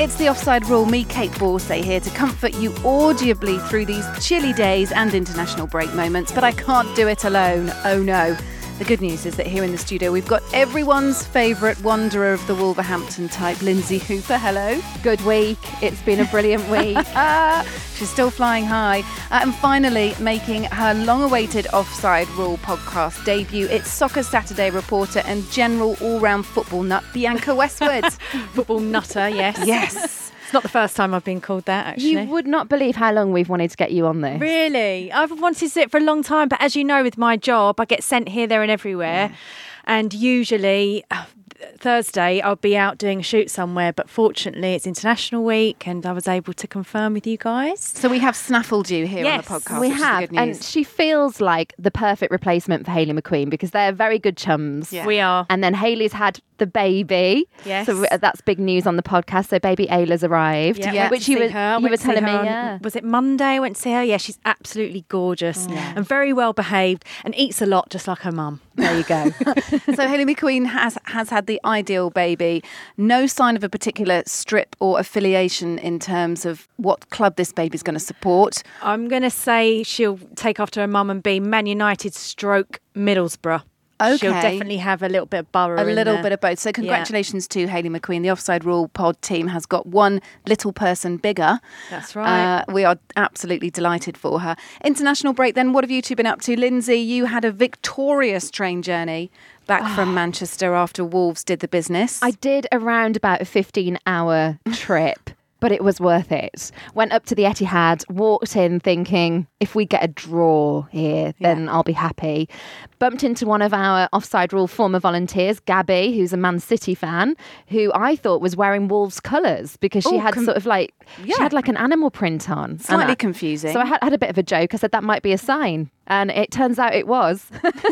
It's the Offside Rule, me, Kate Borsay, here to comfort you audibly through these chilly days and international break moments, but I can't do it alone. Oh no. The good news is that here in the studio we've got everyone's favourite wanderer of the Wolverhampton type, Lindsay Hooper. Hello. Good week. It's been a brilliant week. She's still flying high. And finally, making her long-awaited Offside Rule podcast debut, it's Soccer Saturday reporter and general all-round football nut, Bianca Westwood. Football nutter, yes. Yes. It's not the first time I've been called that, actually. You would not believe how long we've wanted to get you on this. Really? I've wanted it for a long time, but as you know, with my job, I get sent here, there and everywhere. Yeah. And usually Thursday I'll be out doing a shoot somewhere, but fortunately it's International Week and I was able to confirm with you guys. So we have snaffled you here on the podcast. We which have, is the good news. and she feels like the perfect replacement for Hayley McQueen because they're very good chums. Yeah. We are. And then Hayley's had the baby. Yes. So that's big news on the podcast. So baby Ayla's arrived. Yeah. Which you were telling me. Yeah. Was it Monday I went to see her? Yeah, she's absolutely gorgeous and very well behaved and eats a lot just like her mum. There you go. So Hayley McQueen has had the ideal baby. No sign of a particular strip or affiliation in terms of what club this baby's going to support. I'm going to say she'll take after her mum and be Man United stroke Middlesbrough. Okay. She'll definitely have a little bit of Borough in there. Bit of both. So congratulations to Hayley McQueen. The Offside Rule pod team has got one little person bigger. That's right. We are absolutely delighted for her. International break then. What have you two been up to? Lindsay, you had a victorious train journey back from Manchester after Wolves did the business. I did around about a 15-hour trip. But it was worth it. Went up to the Etihad, walked in thinking, if we get a draw here, then I'll be happy. Bumped into one of our Offside Rule former volunteers, Gabby, who's a Man City fan, who I thought was wearing Wolves colours because she had sort of like, she had like an animal print on. Slightly confusing. So I had a bit of a joke. I said that might be a sign. And it turns out it was.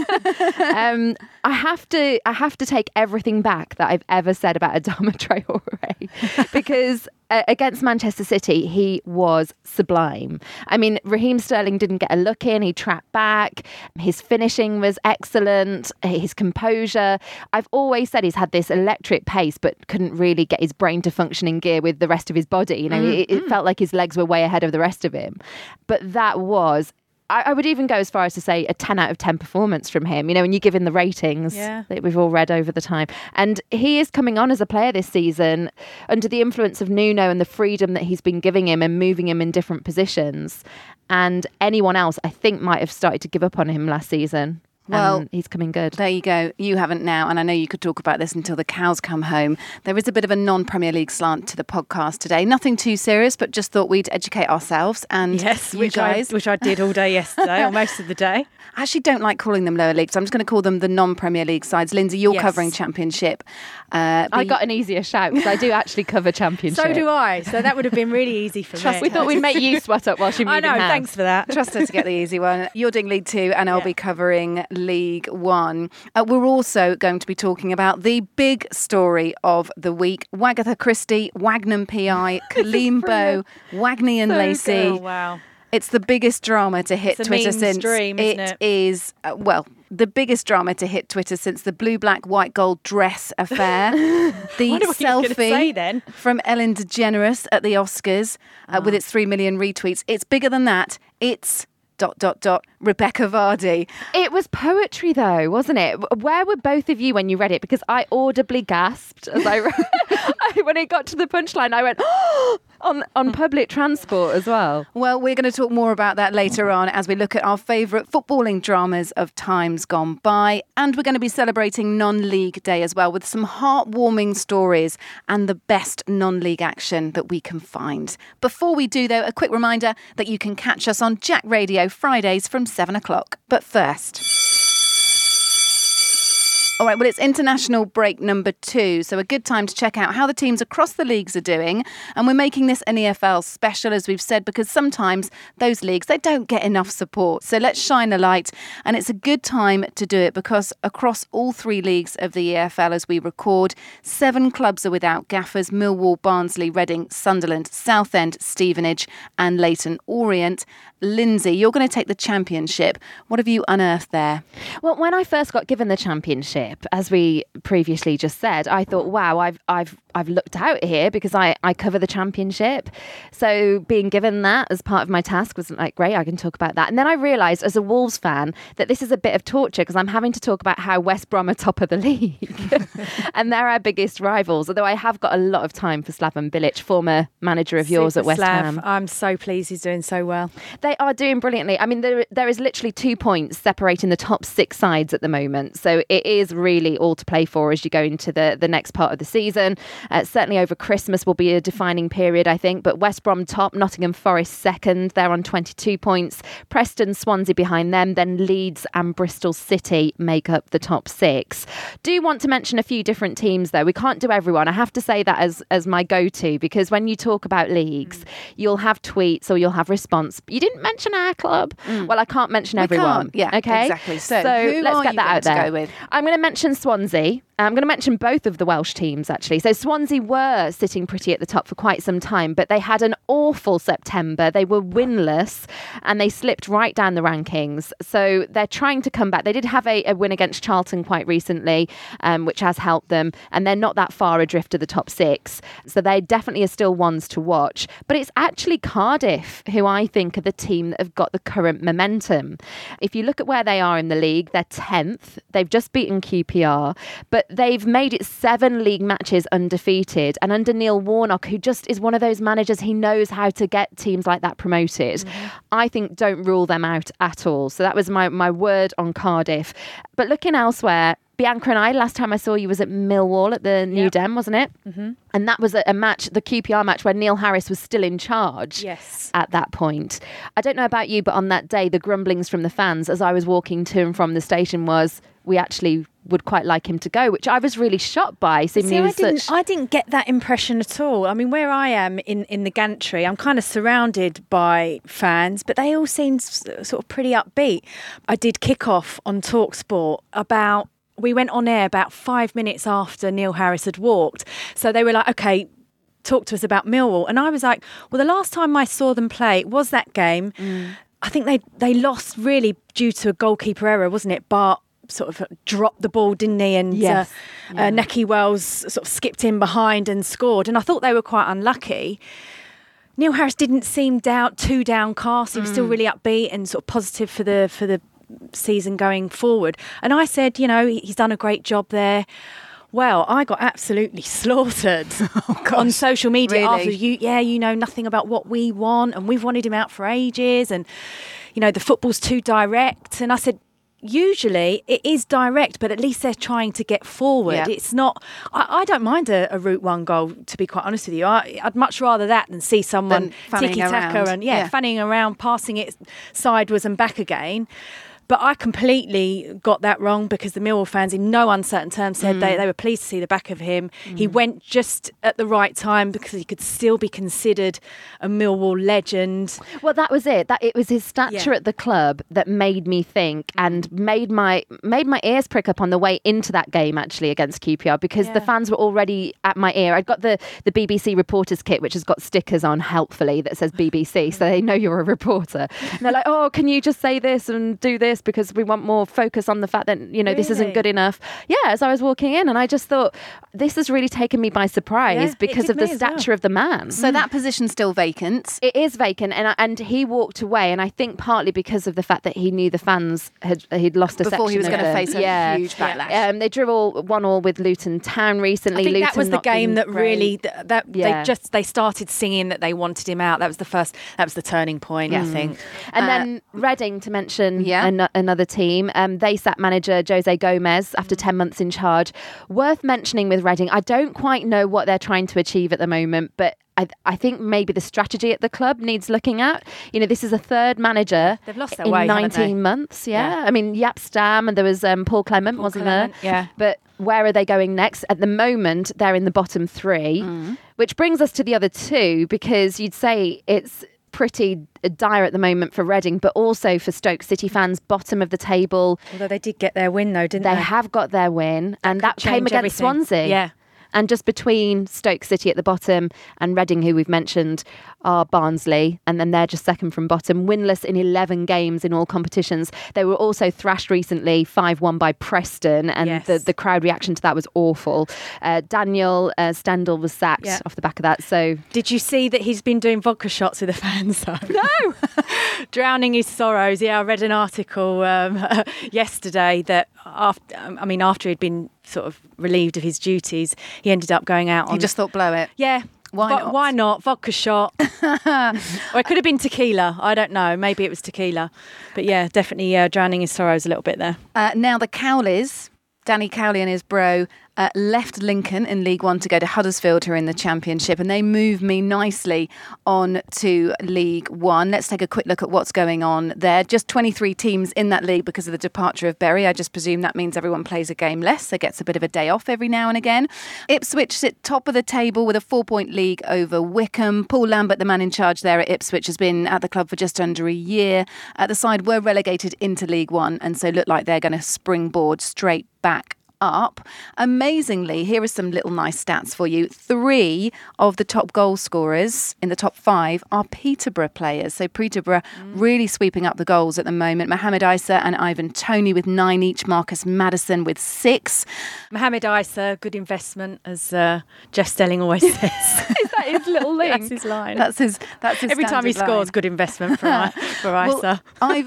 I have to take everything back that I've ever said about Adama Traore because against Manchester City, he was sublime. I mean, Raheem Sterling didn't get a look in. He trapped back. His finishing was excellent. His composure. I've always said he's had this electric pace, but couldn't really get his brain to function in gear with the rest of his body. You know, it felt like his legs were way ahead of the rest of him. But that was... I would even go as far as to say a 10 out of 10 performance from him, you know, when you give him the ratings that we've all read over the time. And he is coming on as a player this season under the influence of Nuno and the freedom that he's been giving him and moving him in different positions. And anyone else, I think, might have started to give up on him last season. Well, he's coming good. There you go. You haven't now, and I know you could talk about this until the cows come home. There is a bit of a non-Premier League slant to the podcast today. Nothing too serious, but just thought we'd educate ourselves and which I did all day yesterday, or most of the day. I actually don't like calling them lower leagues. So I'm just going to call them the non-Premier League sides. Lindsay, you're covering Championship. I got an easier shout because I do actually cover Championship. So do I. So that would have been really easy for me. We thought we'd make you sweat up while she moved. I know. Thanks for that. Trust her to get the easy one. You're doing League Two, and I'll be covering League One. We're also going to be talking about the big story of the week: Wagatha Christie, Wagnham PI, Kalimbo, Wagney and Lacey. Oh, wow. It's the biggest drama to hit it's a Twitter meme since stream, isn't it? Is the biggest drama to hit Twitter since the blue, black, white, gold dress affair. The selfie from Ellen DeGeneres at the Oscars with its 3 million retweets. It's bigger than that. It's ... Rebecca Vardy. It was poetry though, wasn't it? Where were both of you when you read it? Because I audibly gasped as I read. When it got to the punchline, I went on public transport as well. Well, we're going to talk more about that later on as we look at our favourite footballing dramas of times gone by. And we're going to be celebrating non-league day as well with some heartwarming stories and the best non-league action that we can find. Before we do, though, a quick reminder that you can catch us on Jack Radio Fridays from 7 o'clock. But first... All right, well, it's international break number 2, so a good time to check out how the teams across the leagues are doing. And we're making this an EFL special, as we've said, because sometimes those leagues, they don't get enough support. So let's shine a light. And it's a good time to do it because across all 3 leagues of the EFL as we record, 7 clubs are without gaffers: Millwall, Barnsley, Reading, Sunderland, Southend, Stevenage and Leyton Orient. Lindsay, you're going to take the Championship. What have you unearthed there? Well, when I first got given the Championship, as we previously just said, I thought, wow, I've I've looked out here because I cover the Championship. So being given that as part of my task was like, great, I can talk about that. And then I realised as a Wolves fan that this is a bit of torture because I'm having to talk about how West Brom are top of the league. And they're our biggest rivals, although I have got a lot of time for Slaven Bilic, former manager of yours at West Ham. I'm so pleased he's doing so well. They are doing brilliantly. I mean, there is literally 2 points separating the top 6 sides at the moment. So it is really all to play for as you go into the next part of the season. Certainly over Christmas will be a defining period, I think. But West Brom top, Nottingham Forest second. They're on 22 points. Preston, Swansea behind them. Then Leeds and Bristol City make up the top 6. Do want to mention a few different teams, though. We can't do everyone. I have to say that as my go-to, because when you talk about leagues, you'll have tweets or you'll have response. You didn't mention our club. Well, I can't mention everyone. Yeah, okay, exactly. So let's get that out there. Go with? I'm going to mention Swansea. I'm going to mention both of the Welsh teams, actually. So Swansea were sitting pretty at the top for quite some time, but they had an awful September. They were winless and they slipped right down the rankings. So they're trying to come back. They did have a win against Charlton quite recently, which has helped them. And they're not that far adrift of the top 6. So they definitely are still ones to watch. But it's actually Cardiff who I think are the team that have got the current momentum. If you look at where they are in the league, they're 10th. They've just beaten QPR, but they've made it 7 league matches undefeated. And under Neil Warnock, who just is one of those managers, he knows how to get teams like that promoted. I think don't rule them out at all. So that was my word on Cardiff. But looking elsewhere, Bianca and I, last time I saw you was at Millwall at the New Den, wasn't it? Mm-hmm. And that was a match, the QPR match, where Neil Harris was still in charge at that point. I don't know about you, but on that day, the grumblings from the fans as I was walking to and from the station was, we actually would quite like him to go, which I was really shocked by. I didn't get that impression at all. I mean, where I am in the gantry, I'm kind of surrounded by fans, but they all seemed sort of pretty upbeat. I did kick off on TalkSport we went on air about 5 minutes after Neil Harris had walked. So they were like, okay, talk to us about Millwall. And I was like, well, the last time I saw them play was that game. I think they lost really due to a goalkeeper error, wasn't it? Bart sort of dropped the ball, didn't he? And Necky Wells sort of skipped in behind and scored. And I thought they were quite unlucky. Neil Harris didn't seem too downcast. He was still really upbeat and sort of positive for the season going forward. And I said, he's done a great job there. Well, I got absolutely slaughtered on social media after you know nothing about what we want, and we've wanted him out for ages, and the football's too direct. And I said, usually it is direct, but at least they're trying to get forward. Yeah. It's not. I don't mind a Route 1 goal, to be quite honest with you. I'd much rather that than see someone tiki-taka and fanning around, passing it sideways and back again. But I completely got that wrong because the Millwall fans in no uncertain terms said they were pleased to see the back of him. He went just at the right time because he could still be considered a Millwall legend. Well, that was it. It was his stature at the club that made me think and made my ears prick up on the way into that game, actually, against QPR, because the fans were already at my ear. I'd got the BBC reporter's kit, which has got stickers on, helpfully, that says BBC, so they know you're a reporter. And they're like, oh, can you just say this and do this? Because we want more focus on the fact that, this isn't good enough. Yeah, as I was walking in, and I just thought, this has really taken me by surprise because of the stature of the man. So that position's still vacant? It is vacant, and he walked away, and I think partly because of the fact that he knew the fans he'd lost a section before he was going to face a huge backlash. They drew 1-1 with Luton Town recently. I think Luton that was the game that really they started singing that they wanted him out. That was the turning point, I think. And then Reading, to mention another team, they sacked manager Jose Gomez after 10 months in charge. Worth mentioning with Reading, I don't quite know what they're trying to achieve at the moment, but I think maybe the strategy at the club needs looking at. This is a third manager. They've lost their in way, 19 months. I mean, Jaap Stam, and there was Paul Clement, wasn't there? Yeah. But where are they going next? At the moment, they're in the bottom 3, which brings us to the other 2, because you'd say it's pretty dire at the moment for Reading, but also for Stoke City fans, bottom of the table. Although they did get their win, though, didn't they? They have got their win, and that came against Swansea. Yeah. And just between Stoke City at the bottom and Reading, who we've mentioned, are Barnsley, and then they're just second from bottom, winless in 11 games in all competitions. They were also thrashed recently 5-1 by Preston, and the crowd reaction to that was awful. Daniel Stendel was sacked off the back of that. So, did you see that he's been doing vodka shots with the fans though? No. Drowning his sorrows. Yeah, I read an article yesterday that after he'd been sort of relieved of his duties, he ended up going out. He just thought, blow it. Yeah. Why not? Vodka shot. Or it could have been tequila. I don't know. Maybe it was tequila. But yeah, definitely drowning his sorrows a little bit there. Now the Cowleys, Danny Cowley and his bro, left Lincoln in League One to go to Huddersfield, who are in the Championship, and they move me nicely on to League One. Let's take a quick look at what's going on there. Just 23 teams in that league because of the departure of Bury. I just presume that means everyone plays a game less, so gets a bit of a day off every now and again. Ipswich sit top of the table with a 4-point lead over Wickham. Paul Lambert, the man in charge there at Ipswich, has been at the club for just under a year. The side were relegated into League One, and so look like they're going to springboard straight back up. Amazingly, here are some little nice stats for you. 3 of the top goal scorers in the top 5 are Peterborough players. So Peterborough really sweeping up the goals at the moment. Mohamed Issa and Ivan Toney with 9 each. Marcus Maddison with 6. Mohamed Issa, good investment, as Jeff Stelling always says. Is that his little link? That's his line. That's his Every time he scores, good investment for Issa.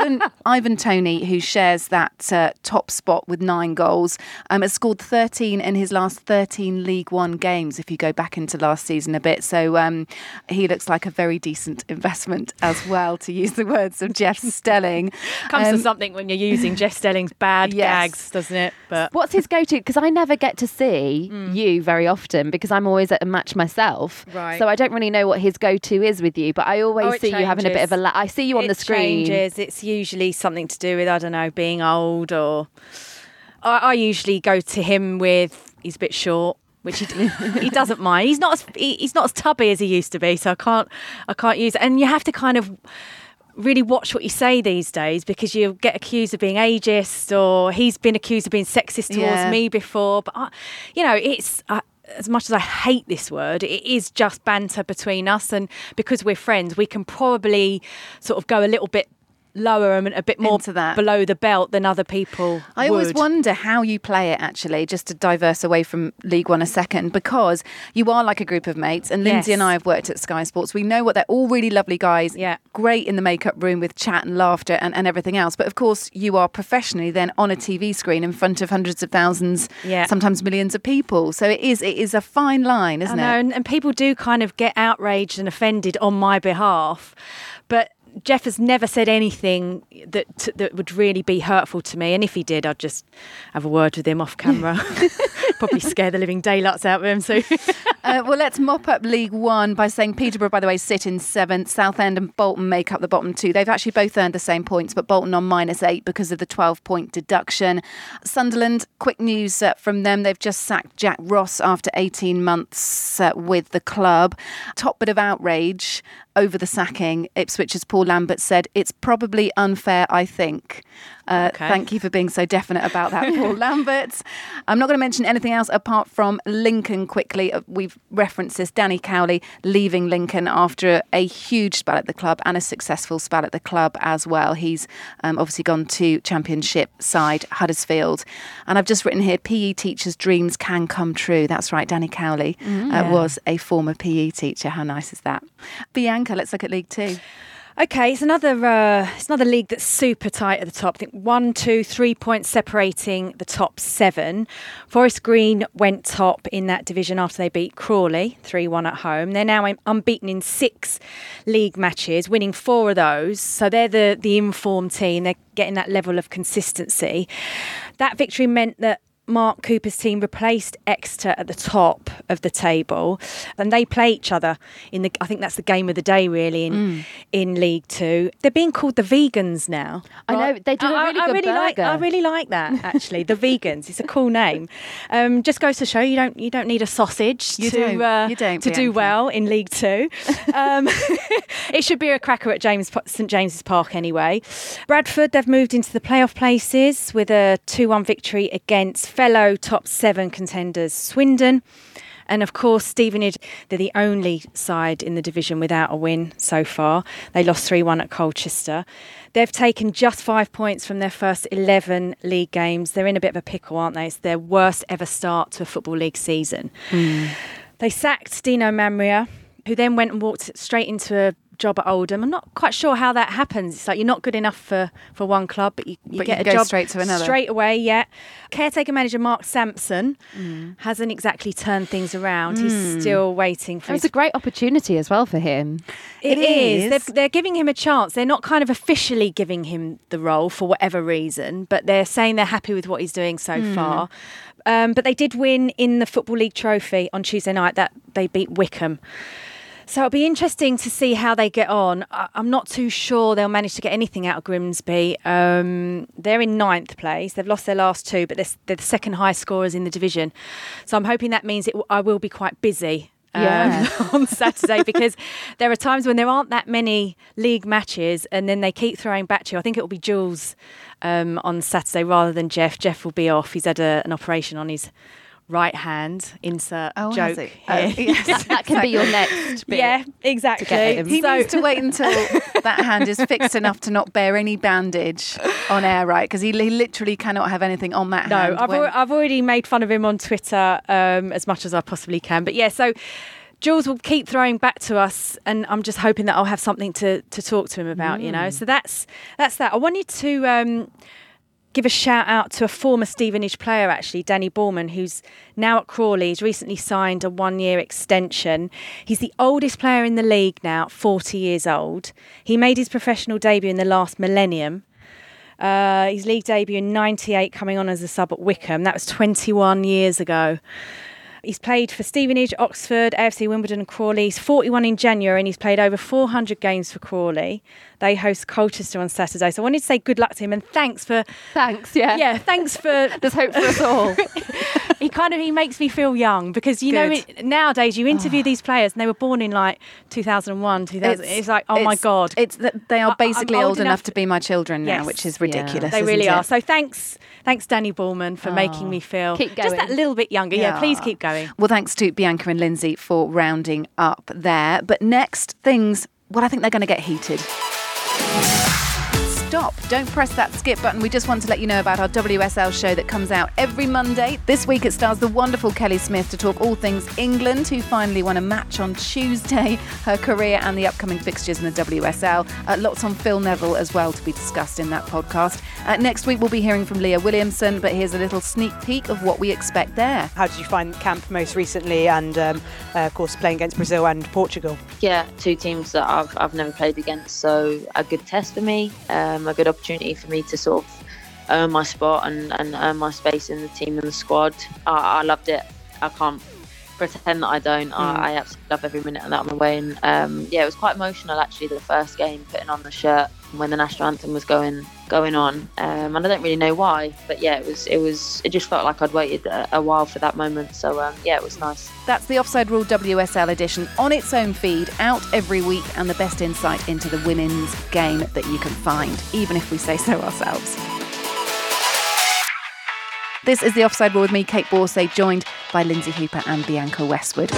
Ivan Toney, who shares that top spot with 9 goals, has scored 13 in his last 13 League One games, if you go back into last season a bit. So he looks like a very decent investment as well, to use the words of Jeff Stelling. Comes to something when you're using Jeff Stelling's bad gags, doesn't it? But what's his go-to? Because I never get to see you very often because I'm always at a match myself. Right. So I don't really know what his go-to is with you, but I always see you having a bit of I see you on the screen. It changes. It's usually something to do with, I don't know, being old, or I usually go to him with, he's a bit short, which he doesn't mind. He's not as tubby as he used to be, so I can't use it. And you have to kind of really watch what you say these days, because you get accused of being ageist, or he's been accused of being sexist towards me before. But it's as much as I hate this word, it is just banter between us, and because we're friends, we can probably sort of go a little bit lower and a bit more into that, below the belt than other people I always wonder how you play it, actually, just to diverse away from League One a second, because you are like a group of mates, and Lindsay and I have worked at Sky Sports. We know what they're all really lovely guys, great in the makeup room with chat and laughter and everything else. But of course, you are professionally then on a TV screen in front of hundreds of thousands, sometimes millions of people. So it is a fine line, isn't it? And people do kind of get outraged and offended on my behalf. But Jeff has never said anything that would really be hurtful to me, and if he did, I'd just have a word with him off camera. Probably scare the living daylights out of him. So, well, let's mop up League One by saying Peterborough, by the way, sit in 7th. Southend and Bolton make up the bottom 2. They've actually both earned the same points, but Bolton on -8 because of the 12-point deduction. Sunderland, quick news from them. They've just sacked Jack Ross after 18 months with the club. Top bit of outrage over the sacking. Ipswich's Paul Lambert said, "It's probably unfair, I think." Thank you for being so definite about that, Paul Lambert. I'm not going to mention anything else apart from Lincoln quickly. We've referenced this. Danny Cowley leaving Lincoln after a huge spell at the club and a successful spell at the club as well. He's obviously gone to Championship side Huddersfield. And I've just written here, PE teachers' dreams can come true. That's right, Danny Cowley was a former PE teacher. How nice is that? Bianca, let's look at League Two. Okay, it's another league that's super tight at the top. I think 1, 2, 3 points separating the top 7. Forest Green went top in that division after they beat Crawley 3-1 at home. They're now unbeaten in 6 league matches, winning 4 of those. So they're the informed team. They're getting that level of consistency. That victory meant that Mark Cooper's team replaced Exeter at the top of the table, and they play each other I think that's the game of the day really in League Two. They're being called the Vegans now. I know, they do a really good burger. I really like that, actually. The Vegans. It's a cool name. Just goes to show you don't need a sausage to do well in League Two. It should be a cracker at St James's Park anyway. Bradford, they've moved into the playoff places with a 2-1 victory against fellow top 7 contenders Swindon. And of course, Stevenage, they're the only side in the division without a win so far. They lost 3-1 at Colchester. They've taken just 5 points from their first 11 league games. They're in a bit of a pickle, aren't they? It's their worst ever start to a Football League season. They sacked Dino Mamria, who then went and walked straight into a job at Oldham. I'm not quite sure how that happens. It's like you're not good enough for one club, but you get a go job straight to another. Straight away, yeah. Caretaker manager Mark Sampson hasn't exactly turned things around. He's still waiting for It's a great opportunity as well for him. It is. They're giving him a chance. They're not kind of officially giving him the role for whatever reason, but they're saying they're happy with what he's doing so far. But they did win in the Football League Trophy on Tuesday night. That they beat Wickham. So it'll be interesting to see how they get on. I'm not too sure they'll manage to get anything out of Grimsby. They're in 9th place. They've lost their last 2, but they're the second highest scorers in the division. So I'm hoping that means I will be quite busy on Saturday, because there are times when there aren't that many league matches and then they keep throwing back to you. I think it will be Jules on Saturday rather than Jeff. Jeff will be off. He's had an operation on his right hand. Insert joke here. Yes. That can be your next bit. Yeah, exactly. He needs to wait until that hand is fixed enough to not bear any bandage on air, right? Because he literally cannot have anything on that hand. No, I've already made fun of him on Twitter as much as I possibly can. But yeah, so Jules will keep throwing back to us, and I'm just hoping that I'll have something to talk to him about, you know. So that's that. I wanted to give a shout out to a former Stevenage player, actually, Danny Borman, who's now at Crawley. He's recently signed a 1-year extension. He's the oldest player in the league now, 40 years old. He made his professional debut in the last millennium. His league debut in 98, coming on as a sub at Wickham. That was 21 years ago. He's played for Stevenage, Oxford, AFC Wimbledon and Crawley. He's 41 in January and he's played over 400 games for Crawley. They host Colchester on Saturday. So I wanted to say good luck to him and thanks, yeah. Yeah, thanks for... There's hope for us all. He makes me feel young because, you know, nowadays you interview these players and they were born in like 2001, 2000. It's like, oh my God. It's that they are basically old enough to be my children now, which is ridiculous. They really are. So thanks Danny Borman for making me feel just that little bit younger. Yeah, please keep going. Well, thanks to Bianca and Lindsay for rounding up there. But next, I think they're going to get heated. Stop. Don't press that skip button. We just want to let you know about our WSL show that comes out every Monday. This week it stars the wonderful Kelly Smith to talk all things England, who finally won a match on Tuesday, her career and the upcoming fixtures in the WSL. Lots on Phil Neville as well to be discussed in that podcast. Next week we'll be hearing from Leah Williamson, but here's a little sneak peek of what we expect there. How did you find camp most recently and, of course, playing against Brazil and Portugal? Yeah, 2 teams that I've never played against, so a good test for me. A good opportunity for me to sort of earn my spot and earn my space in the team and the squad. I loved it. I can't pretend that I don't. I absolutely love every minute of that on the way. And it was quite emotional actually, the first game, putting on the shirt when the national anthem was going on. And I don't really know why, but yeah, it just felt like I'd waited a while for that moment. So it was nice. That's the Offside Rule WSL edition on its own feed, out every week, and the best insight into the women's game that you can find, even if we say so ourselves. This is the Offside Rule with me, Kate Borsay, joined by Lindsay Hooper and Bianca Westwood.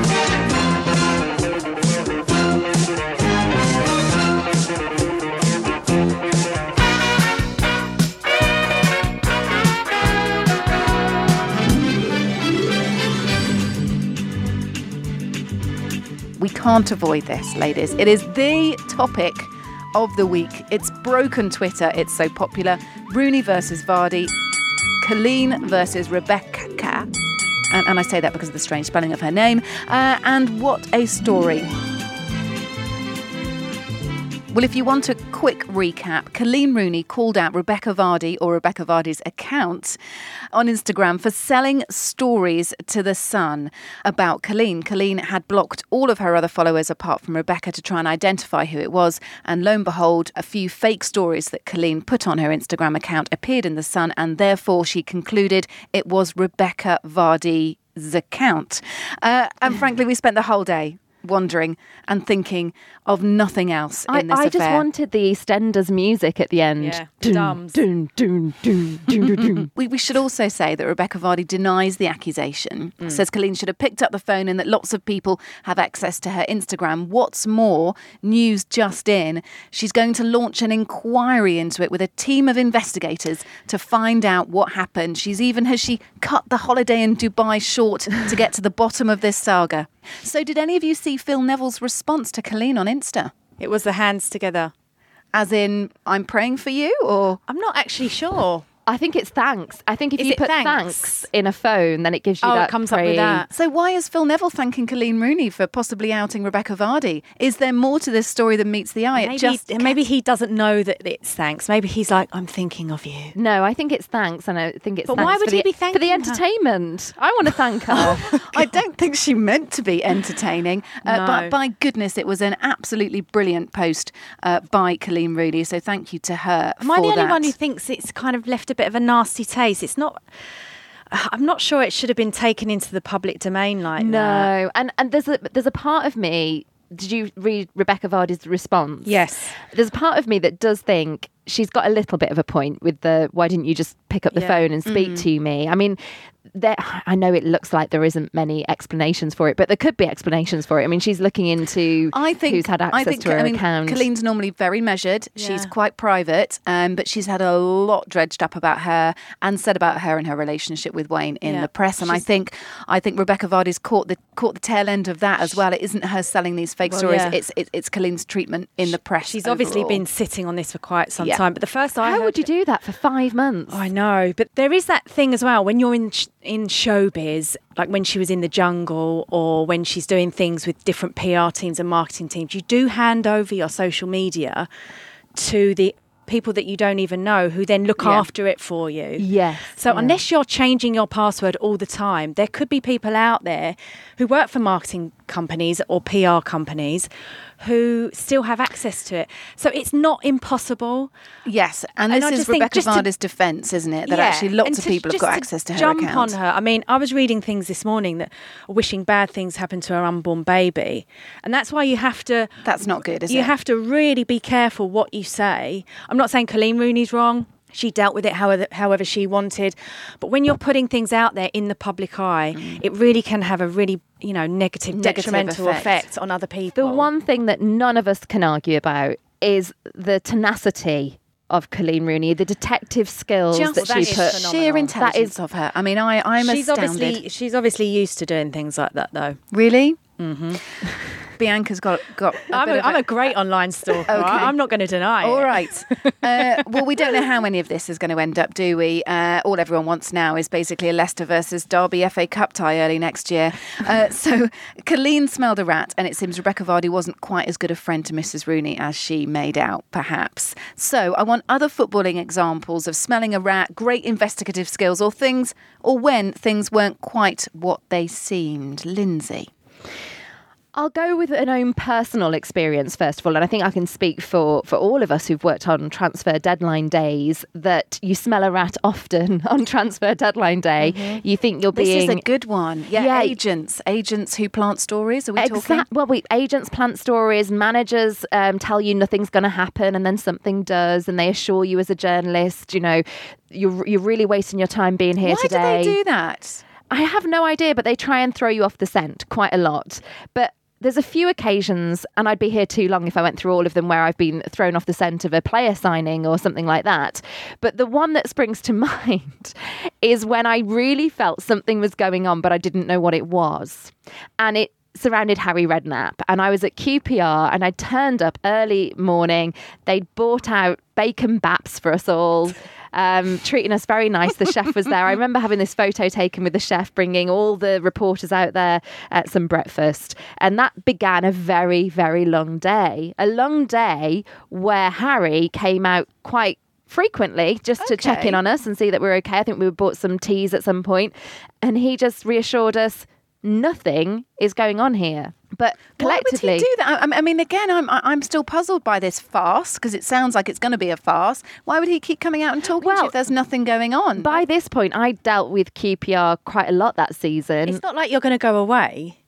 We can't avoid this, ladies. It is the topic of the week. It's broken Twitter. It's so popular. Rooney versus Vardy. Colleen versus Rebecca. And I say that because of the strange spelling of her name. And what a story. Well, if you want a quick recap, Colleen Rooney called out Rebecca Vardy, or Rebecca Vardy's account, on Instagram for selling stories to The Sun about Colleen. Colleen had blocked all of her other followers apart from Rebecca to try and identify who it was. And lo and behold, a few fake stories that Colleen put on her Instagram account appeared in The Sun, and therefore she concluded it was Rebecca Vardy's account. And frankly, we spent the whole day wondering and thinking of nothing else in this I affair. just wanted the EastEnders music at the end. Yeah, Dun, Dums. dun, dun, dun, dun, dun, dun. We should also say that Rebecca Vardy denies the accusation, says Colleen should have picked up the phone and that lots of people have access to her Instagram. What's more, news just in, she's going to launch an inquiry into it with a team of investigators to find out what happened. Has she cut the holiday in Dubai short to get to the bottom of this saga? So did any of you see Phil Neville's response to Colleen on Insta? It was the hands together. As in, I'm praying for you, or... I'm not actually sure. I think it's thanks. I think if Is you it put thanks? thanks in a phone, then it gives you Oh, that it comes up with praise. that. So why is Phil Neville thanking Colleen Rooney for possibly outing Rebecca Vardy? Is there more to this story than meets the eye? Maybe he doesn't know that it's thanks. Maybe he's like, I'm thinking of you. No, I think it's thanks, and I think it's But thanks why would for he be for thanking the her? entertainment. I want to thank her. I don't think she meant to be entertaining, No. but by goodness, it was an absolutely brilliant post by Colleen Rooney. So thank you to her. Am I for the only that. one who thinks it's kind of left a bit of a nasty taste? It's not. I'm not sure it should have been taken into the public domain like that. No, and there's a part of me. Did you read Rebecca Vardy's response? Yes. There's a part of me that does think she's got a little bit of a point with the why didn't you just pick up the Yeah. phone and speak to me? I mean, I know it looks like there isn't many explanations for it, but there could be explanations for it. I mean, she's looking into who's had access to her account. Colleen's normally very measured. She's Yeah. quite private, but she's had a lot dredged up about her and said about her and her relationship with Wayne in Yeah. the press. And I think Rebecca Vardy's caught the tail end of that as well. It isn't her selling these fake Well, stories. yeah. It's Colleen's treatment in the press. She's obviously overall. been sitting on this for quite some Yeah. time. But the first I How heard would you do that for 5 months? I know, but there is that thing as well when you're in showbiz, like when she was in The Jungle or when she's doing things with different PR teams and marketing teams, you do hand over your social media to the people that you don't even know who then look Yeah. after it for you. Yes. So yeah. unless you're changing your password all the time, there could be people out there who work for marketing companies or PR companies who still have access to it. So it's not impossible. Yes, and And this I is just think Rebecca just to- Vardy's defence, isn't it? That Yeah, actually lots and of people have just got to access to her jump account. on her. I mean, I was reading things this morning that are wishing bad things happen to her unborn baby, and that's why you have to. That's not good, is You it? have to really be careful what you say. I'm not saying Colleen Rooney's wrong. She dealt with it however she wanted, but when you're putting things out there in the public eye, it really can have a really negative detrimental effect on other people. The one thing that none of us can argue about is the tenacity of Colleen Rooney, the detective skills Just that that she is put. phenomenal. sheer That intelligence of her. I mean, I'm she's astounded. obviously used to doing things like that, though. Really? Mm-hmm. Bianca's got. I'm a great online stalker. Okay. I'm not going to deny it. All right. Well, we don't know how any of this is going to end up, do we? All everyone wants now is basically a Leicester versus Derby FA Cup tie early next year. So Colleen smelled a rat, and it seems Rebecca Vardy wasn't quite as good a friend to Mrs. Rooney as she made out, perhaps. So I want other footballing examples of smelling a rat, great investigative skills, or when things weren't quite what they seemed. Lindsay. I'll go with an own personal experience first of all, and I think I can speak for all of us who've worked on transfer deadline days that you smell a rat often on transfer deadline day. Mm-hmm. You think you're This being... is a good one. Yeah, agents who plant stories. Are we talking? Well, agents plant stories, managers tell you nothing's going to happen, and then something does, and they assure you as a journalist, you're really wasting your time being here today. Why do they do that? I have no idea, but they try and throw you off the scent quite a lot. But there's a few occasions, and I'd be here too long if I went through all of them, where I've been thrown off the scent of a player signing or something like that. But the one that springs to mind is when I really felt something was going on, but I didn't know what it was. And it surrounded Harry Redknapp, and I was at QPR, and I turned up early morning. They'd bought out bacon baps for us all, treating us very nice. The chef was there. I remember having this photo taken with the chef, bringing all the reporters out there at some breakfast, and that began a very, very long day. A long day where Harry came out quite frequently just to check in on us and see that we're okay. I think we bought some teas at some point, and he just reassured us nothing is going on here. But collectively, why would he do that? I mean, again, I'm still puzzled by this farce, because it sounds like it's going to be a farce. Why would he keep coming out and talking to you if there's nothing going on? By this point, I dealt with QPR quite a lot that season. It's not like you're going to go away.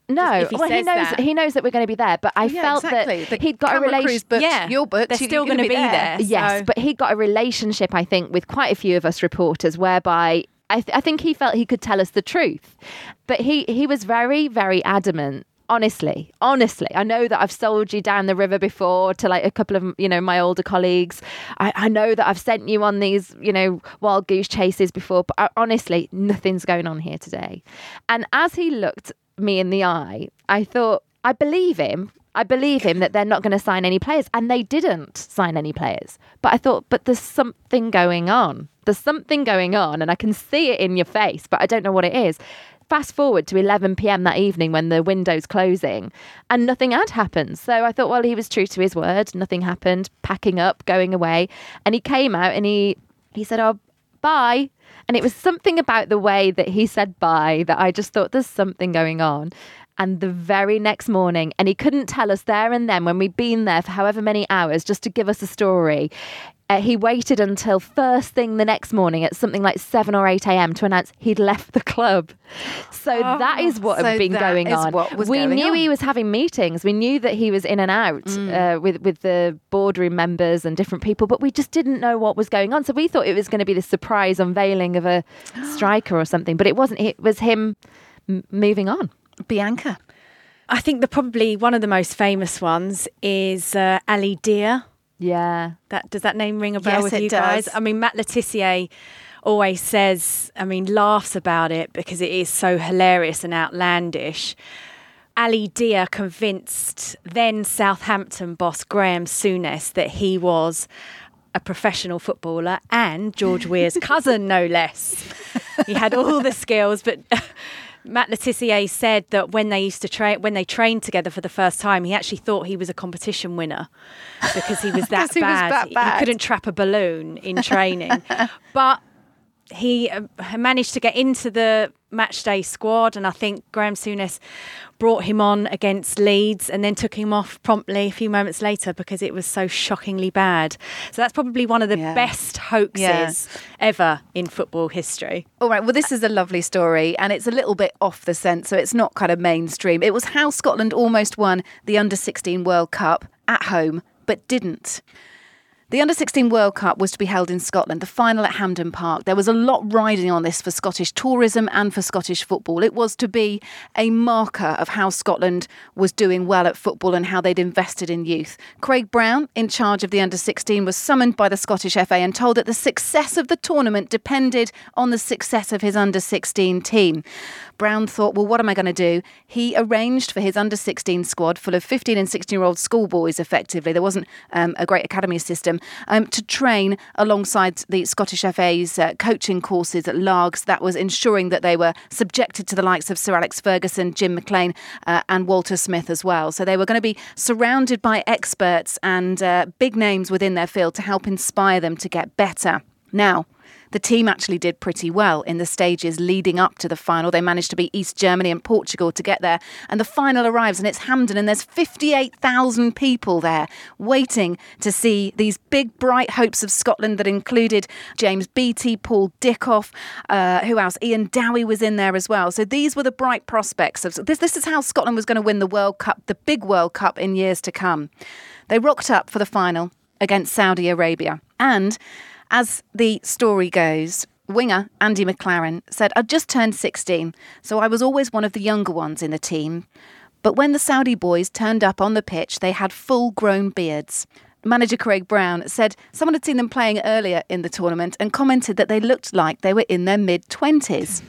No, If he says that. he knows that we're going to be there, but I felt that he'd got a relationship. Your book, they're still going to be there. Yes, so. but he got a relationship, I think, with quite a few of us reporters, whereby I think he felt he could tell us the truth. But he was very, very adamant. Honestly, I know that I've sold you down the river before to like a couple of, my older colleagues. I know that I've sent you on these, wild goose chases before, but honestly, nothing's going on here today. And as he looked me in the eye, I thought, I believe him that they're not going to sign any players. And they didn't sign any players. But I thought, but there's something going on. And I can see it in your face, but I don't know what it is. Fast forward to 11 p.m. that evening when the window's closing and nothing had happened. So I thought, well, he was true to his word. Nothing happened, packing up, going away. And he came out and he said, oh, bye. And it was something about the way that he said bye that I just thought there's something going on. And the very next morning, and he couldn't tell us there and then when we'd been there for however many hours just to give us a story, he waited until first thing the next morning at something like 7 or 8 a.m. to announce he'd left the club. So that is what had been going on. We knew he was having meetings. We knew that he was in and out with the boardroom members and different people, but we just didn't know what was going on. So we thought it was going to be this surprise unveiling of a striker or something, but it wasn't. It was him moving on. Bianca. I think probably one of the most famous ones is Ali Dia. Yeah. Does that name ring a bell with you does. guys? I mean, Matt Letizia always laughs about it because it is so hilarious and outlandish. Ali Dia convinced then Southampton boss Graham Souness that he was a professional footballer and George Weah's cousin, no less. He had all the skills, but Matt Letizia said that when they trained together for the first time, he actually thought he was a competition winner because he was that bad. He couldn't trap a balloon in training. But he managed to get into the matchday squad, and I think Graham Souness brought him on against Leeds and then took him off promptly a few moments later because it was so shockingly bad. So that's probably one of the best hoaxes ever in football history. All right, well, this is a lovely story and it's a little bit off the scent, so it's not kind of mainstream. It was how Scotland almost won the Under-16 World Cup at home, but didn't. The Under-16 World Cup was to be held in Scotland, the final at Hampden Park. There was a lot riding on this for Scottish tourism and for Scottish football. It was to be a marker of how Scotland was doing well at football and how they'd invested in youth. Craig Brown, in charge of the Under-16, was summoned by the Scottish FA and told that the success of the tournament depended on the success of his Under-16 team. Brown thought, well, what am I going to do? He arranged for his Under-16 squad, full of 15 and 16-year-old schoolboys, effectively. There wasn't a great academy system, to train alongside the Scottish FA's coaching courses at Largs. That was ensuring that they were subjected to the likes of Sir Alex Ferguson, Jim McLean and Walter Smith as well. So they were going to be surrounded by experts and big names within their field to help inspire them to get better. Now, the team actually did pretty well in the stages leading up to the final. They managed to beat East Germany and Portugal to get there. And the final arrives and it's Hampden and there's 58,000 people there waiting to see these big, bright hopes of Scotland that included James Beattie, Paul Dickoff, who else? Ian Dowie was in there as well. So these were the bright prospects of this. This is how Scotland was going to win the World Cup, the big World Cup in years to come. They rocked up for the final against Saudi Arabia. And as the story goes, winger Andy McLaren said, I'd just turned 16, so I was always one of the younger ones in the team. But when the Saudi boys turned up on the pitch, they had full-grown beards. Manager Craig Brown said someone had seen them playing earlier in the tournament and commented that they looked like they were in their mid-20s.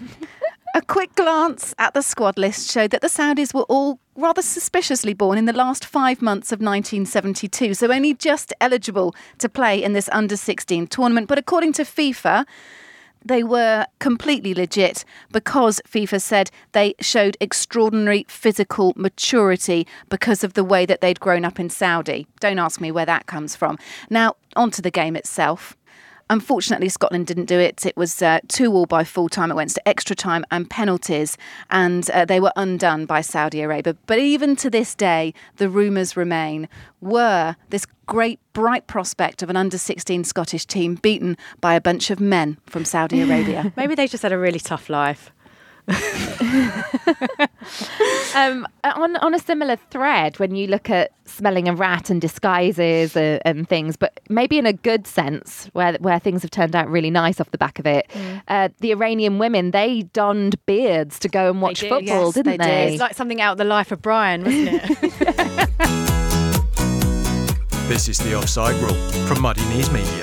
A quick glance at the squad list showed that the Saudis were all rather suspiciously born in the last 5 months of 1972, so only just eligible to play in this Under-16 tournament. But according to FIFA, they were completely legit because FIFA said they showed extraordinary physical maturity because of the way that they'd grown up in Saudi. Don't ask me where that comes from. Now, onto the game itself. Unfortunately, Scotland didn't do it. It was 2-2 by full time. It went to extra time and penalties, and they were undone by Saudi Arabia. But even to this day, the rumours remain. Were this great, bright prospect of an under-16 Scottish team beaten by a bunch of men from Saudi Arabia? Maybe they just had a really tough life. On a similar thread, when you look at smelling a rat and disguises and things, but maybe in a good sense, where things have turned out really nice off the back of it, the Iranian women, they donned beards to go and watch football, didn't they? It's like something out of the life of Brian, wasn't it? This is The Offside Rule from Muddy Knees Media.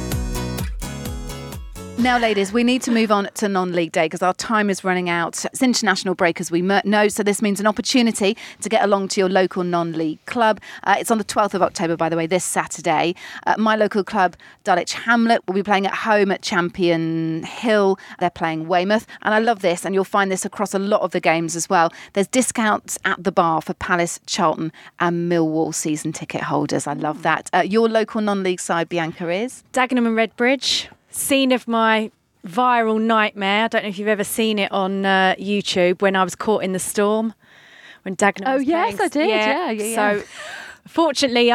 Now, ladies, we need to move on to non-league day because our time is running out. It's international break, as we know, so this means an opportunity to get along to your local non-league club. It's on the 12th of October, by the way, this Saturday. My local club, Dulwich Hamlet, will be playing at home at Champion Hill. They're playing Weymouth, and I love this, and you'll find this across a lot of the games as well. There's discounts at the bar for Palace, Charlton and Millwall season ticket holders. I love that. Your local non-league side, Bianca, is? Dagenham and Redbridge. Scene of my viral nightmare. I don't know if you've ever seen it on YouTube, when I was caught in the storm. When Dagenham was yes, playing. I did. Yeah. So, fortunately,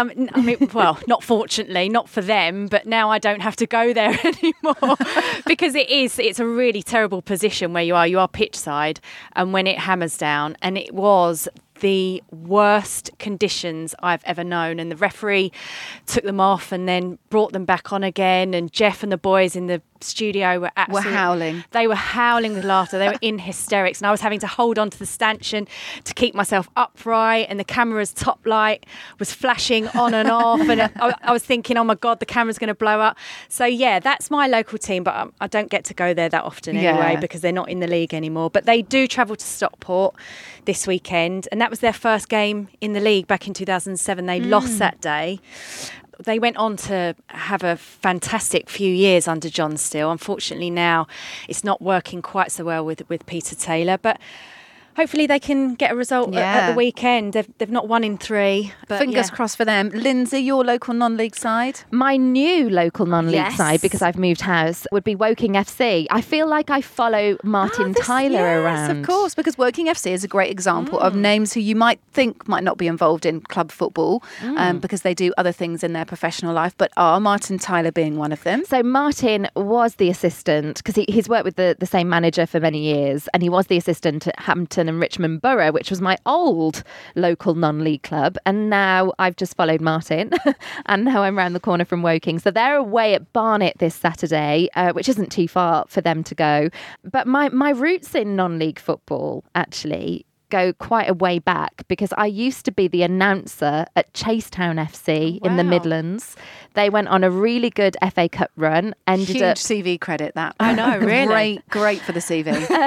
not fortunately, not for them, but now I don't have to go there anymore because it's a really terrible position where you are pitch side, and when it hammers down, and it was the worst conditions I've ever known, and the referee took them off and then brought them back on again, and Jeff and the boys in the studio were howling. They were howling with laughter. They were in hysterics, and I was having to hold on to the stanchion to keep myself upright, and the camera's top light was flashing on and off, and I was thinking, oh my God, the camera's going to blow up. So yeah, that's my local team, but I don't get to go there that often anyway because they're not in the league anymore. But they do travel to Stockport this weekend, and that was their first game in the league back in 2007. They lost that day. They went on to have a fantastic few years under John Still. Unfortunately, now it's not working quite so well with Peter Taylor, but hopefully they can get a result at the weekend. They've not won in 3. But Fingers crossed for them. Lindsay, your local non-league side? My new local non-league side, because I've moved house, would be Woking FC. I feel like I follow Martin Tyler around. Yes, of course, because Woking FC is a great example of names who you might think might not be involved in club football because they do other things in their professional life, but are, Martin Tyler being one of them. So Martin was the assistant, because he's worked with the same manager for many years, and he was the assistant at Hampton and Richmond Borough, which was my old local non-league club, and now I've just followed Martin and now I'm round the corner from Woking. So they're away at Barnet this Saturday, which isn't too far for them to go. But my roots in non-league football actually go quite a way back, because I used to be the announcer at Chasetown FC in the Midlands. They went on a really good FA Cup run. Huge CV credit, that. I know, really. Great for the CV.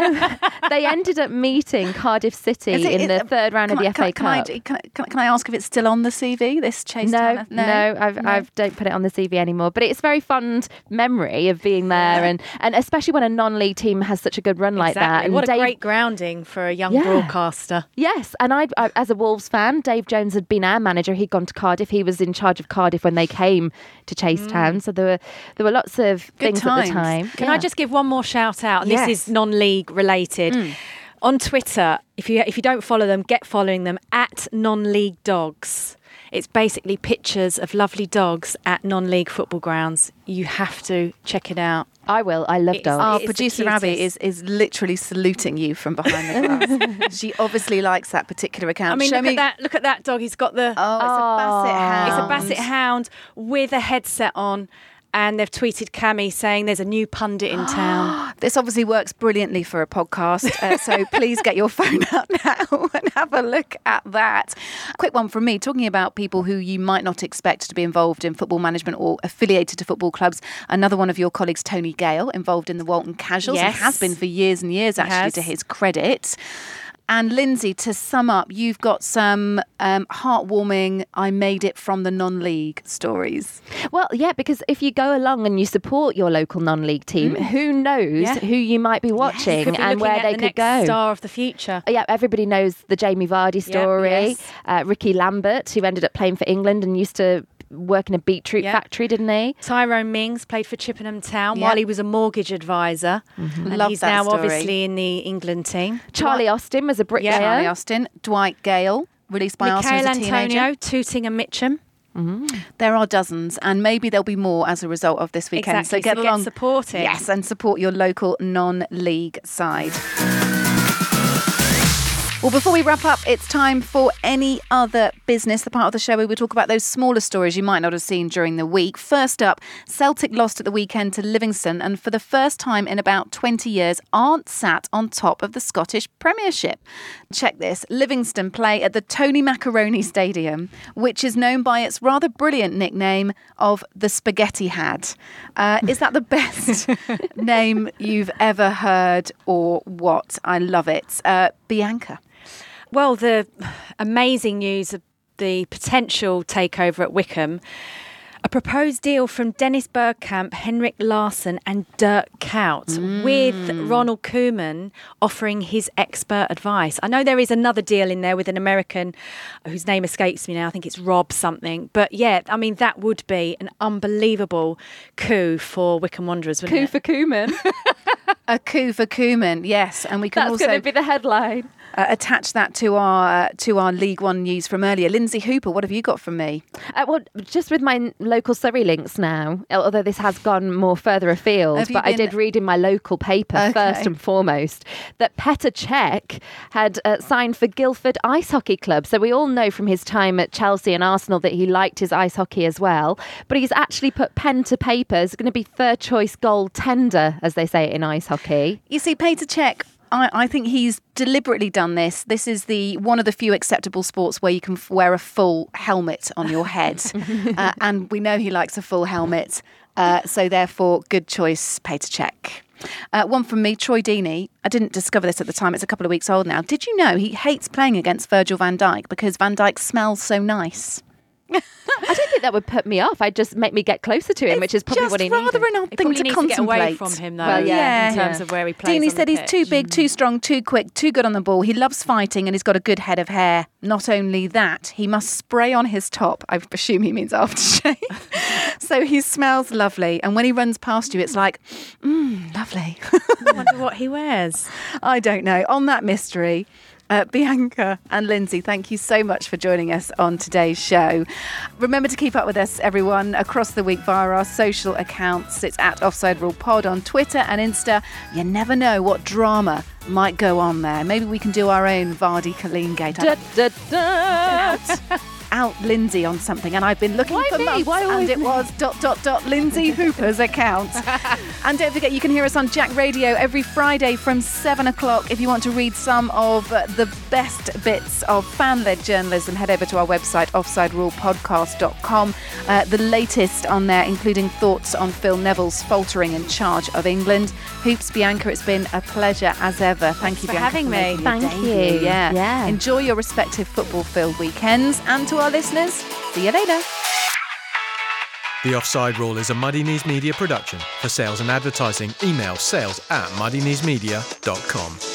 They ended up meeting Cardiff City in the third round of the FA Cup. Can I ask if it's still on the CV, this Chasetown? No, I don't put it on the CV anymore. But it's a very fond memory of being there, and especially when a non-league team has such a good run like that. And what a great grounding for a young broadcaster. Yes, and I, as a Wolves fan, Dave Jones had been our manager. He'd gone to Cardiff. He was in charge of Cardiff when they came to Chasetown. So there were lots of things at the time. Can I just give one more shout out? And this is non-league related. On Twitter, if you don't follow them, get following them at Non-League Dogs. It's basically pictures of lovely dogs at non-league football grounds. You have to check it out. I will. I love dogs. Our producer Abby is literally saluting you from behind the glass. She obviously likes that particular account. I mean, look at that dog. He's got the... it's a Basset Hound. It's a Basset Hound with a headset on. And they've tweeted Cammy saying there's a new pundit in town. This obviously works brilliantly for a podcast, so please get your phone out now and have a look at that. Quick one from me, talking about people who you might not expect to be involved in football management or affiliated to football clubs. Another one of your colleagues, Tony Gale, involved in the Walton Casuals, and has been for years and years, actually, to his credit. And Lindsay, to sum up, you've got some heartwarming I made it from the non-league stories. Well, yeah, because if you go along and you support your local non-league team, who knows who you might be watching and where they could go. Star of the future. Yeah, everybody knows the Jamie Vardy story. Ricky Lambert, who ended up playing for England and used to work in a beetroot factory, didn't he? Tyrone Mings played for Chippenham Town while he was a mortggage advisor. And he's now obviously in the England team. Charlie Austin was a bricklayer. Charlie Austin. Dwight Gale, released by Arsenal as a teenager. Antonio, Tooting and Mitcham. There are dozens, and maybe there'll be more as a result of this weekend. Exactly. So get along, supporting. Yes, and support your local non-league side. Well, before we wrap up, it's time for Any Other Business, the part of the show where we talk about those smaller stories you might not have seen during the week. First up, Celtic lost at the weekend to Livingston and for the first time in about 20 years aren't sat on top of the Scottish Premiership. Check this. Livingston play at the Tony Macaroni Stadium, which is known by its rather brilliant nickname of the Spaghetti Had. Is that the best name you've ever heard or what? I love it. Bianca. Well, the amazing news of the potential takeover at Wycombe, a proposed deal from Dennis Bergkamp, Henrik Larsson and Dirk Kuyt with Ronald Koeman offering his expert advice. I know there is another deal in there with an American whose name escapes me now. I think it's Rob something. But yeah, I mean, that would be an unbelievable coup for Wycombe Wanderers, wouldn't it? Coup for Koeman. A coup for Koeman, yes. And we can That's also going to be the headline. Attach that to our League One news from earlier. Lindsay Hooper, what have you got from me? Well, just with my local Surrey links now, although this has gone more further afield, but I did read in my local paper first and foremost that Petr Cech had signed for Guildford Ice Hockey Club. So we all know from his time at Chelsea and Arsenal that he liked his ice hockey as well. But he's actually put pen to paper. He's going to be third choice goaltender, as they say in ice hockey. You see, Petr Cech, I think he's deliberately done this. This is one of the few acceptable sports where you can wear a full helmet on your head. And we know he likes a full helmet. So therefore, good choice, Petr Cech. One from me, Troy Deeney. I didn't discover this at the time. It's a couple of weeks old now. Did you know he hates playing against Virgil van Dijk because Van Dijk smells so nice? I don't think that would put me off. I'd just make me get closer to him, which is probably what he needs. Just rather an odd thing to needs contemplate. to get away from him, though. Well, in terms of where he plays. Deeney on said the he's too pitch. big, too strong, too quick, too good on the ball. He loves fighting and he's got a good head of hair. Not only that, he must spray on his top. I presume he means aftershave. So he smells lovely. And when he runs past you, it's like, lovely. I wonder what he wears. I don't know. On that mystery, Bianca and Lindsay, thank you so much for joining us on today's show. Remember to keep up with us, everyone, across the week via our social accounts. It's at Offside Rule Pod on Twitter and Insta. You never know what drama might go on there. Maybe we can do our own Vardy Colleen gate. Out Lindsay on something, and I've been looking for months, and it was ... Lindsay Hooper's account. And don't forget, you can hear us on Jack Radio every Friday from 7 o'clock. If you want to read some of the best bits of fan-led journalism, head over to our website, offsiderulepodcast.com. The latest on there, including thoughts on Phil Neville's faltering in charge of England. Hoops, Bianca, it's been a pleasure as ever. Thank you, for Bianca, having me. Thank you. Yeah. Enjoy your respective football-filled weekends, and to our listeners, see you later. The Offside Rule is a Muddy Knees Media production. For sales and advertising, email sales@muddykneesmedia.com.